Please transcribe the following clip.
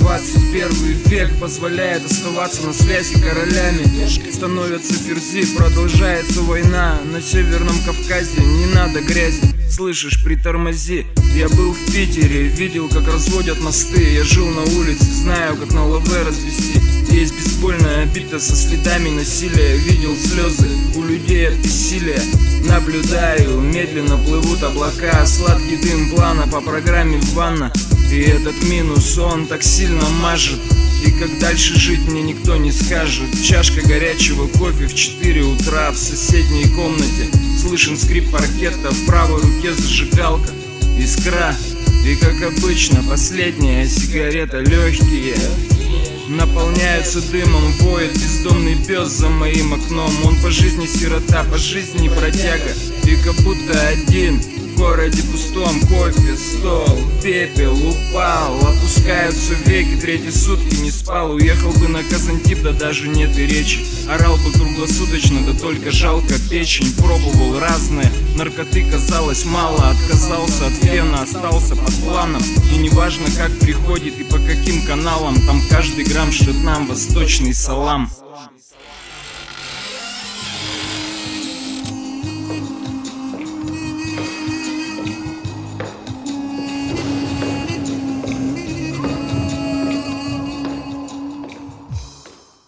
21 век позволяет оставаться на связи королями. Становятся ферзи, продолжается война. На Северном Кавказе не надо грязи. Слышишь, притормози. Я был в Питере, видел, как разводят мосты. Я жил на улице, знаю, как на лаве развести. Есть бейсбольная бита со следами насилия. Видел слезы у людей от бессилия. Наблюдаю, медленно плывут облака. Сладкий дым плана по программе ванна. И этот минус, он так сильно мажет. И как дальше жить, мне никто не скажет. Чашка горячего кофе в 4 утра в соседней комнате. Слышен скрип паркета, в правой руке зажигалка, искра. И как обычно, последняя сигарета. Легкие наполняются дымом, воет бездомный пес за моим окном. Он по жизни сирота, по жизни бродяга. И как будто один в городе пустом. Кофе, стол, пепел упал. Опускаются веки, третьи сутки не спал. Уехал бы на Казантип, да даже нет и речи. Орал бы круглосуточно, да только жалко печень. Пробовал разное, наркоты казалось мало. Отказался от фена, остался под планом. И неважно как приходит и по каким каналам, там каждый грамм шлет нам восточный салам.